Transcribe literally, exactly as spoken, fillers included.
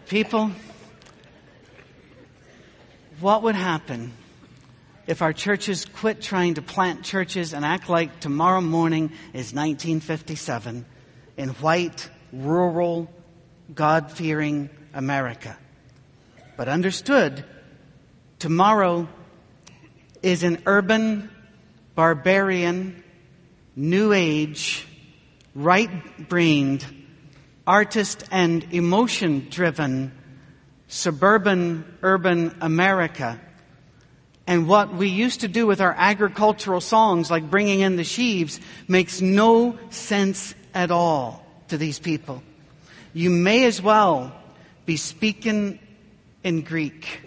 People, what would happen if our churches quit trying to plant churches and act like tomorrow morning is nineteen fifty-seven in white, rural, God-fearing America, but understood tomorrow is an urban, barbarian, new age, right-brained, artist and emotion-driven, suburban, urban America. And what we used to do with our agricultural songs, like bringing in the sheaves, makes no sense at all to these people. You may as well be speaking in Greek.